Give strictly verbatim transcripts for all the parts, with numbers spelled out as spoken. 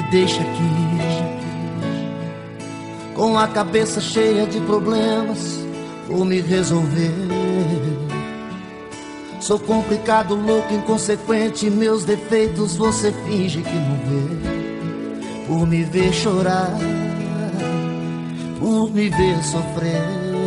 deixa aqui, com a cabeça cheia de problemas, vou me resolver. Sou complicado, louco, inconsequente, meus defeitos você finge que não vê. Por me ver chorar, por me ver sofrer.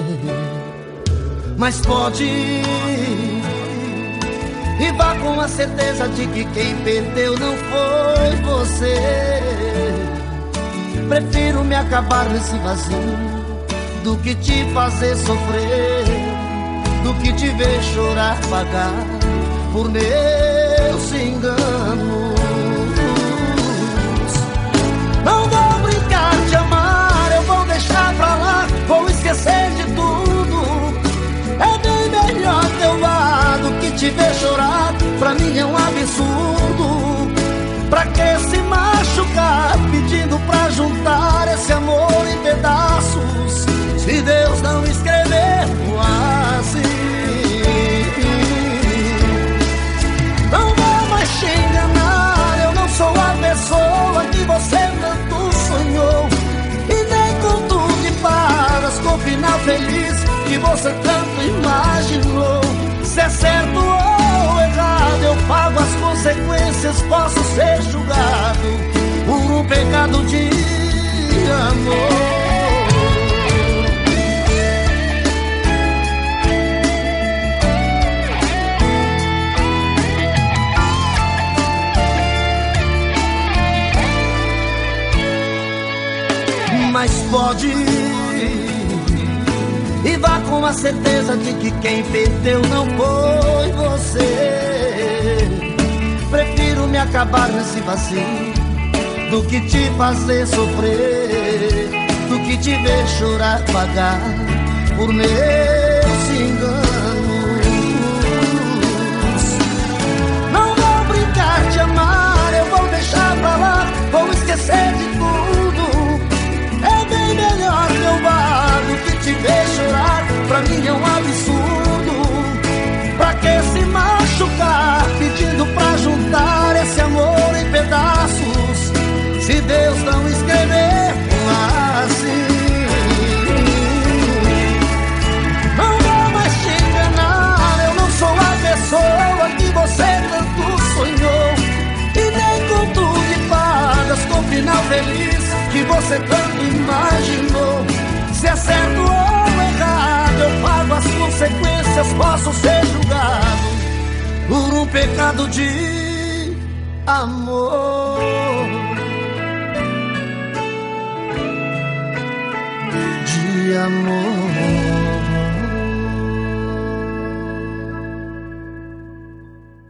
Mas pode ir, e vá com a certeza de que quem perdeu não foi você. Prefiro me acabar nesse vazio do que te fazer sofrer, do que te ver chorar, pagar por meus enganos. Não vou brincar de amar, eu vou deixar pra lá, vou esquecer de tudo. É bem melhor teu lado que te ver chorar, pra mim é um absurdo. Pra que se machucar pedindo pra juntar esse amor em pedaços, se Deus não escreveu assim? Não vou mais te enganar, eu não sou a pessoa que você tanto sonhou, e nem conto de fadas com final feliz que você tanto imaginou. Se é certo ou errado, eu pago as consequências, posso ser julgado por um pecado de amor. Mas pode ir, e vá com a certeza de que quem perdeu não foi você. Prefiro me acabar nesse vazio do que te fazer sofrer, do que te ver chorar, pagar por meus enganos. Não vou brincar de amar, eu vou deixar pra lá, vou esquecer de tudo. É bem melhor teu lado que te ver chorar, pra mim é um absurdo. Pra que se machucar pedindo pra juntar esse amor em pedaços, se Deus não escrever assim? Não vou mais te enganar, eu não sou a pessoa que você tanto sonhou, e nem conto de fadas com final feliz que você tanto imaginou. Se é certo ou errado, eu pago as consequências, posso ser julgado por um pecado de amor. De amor.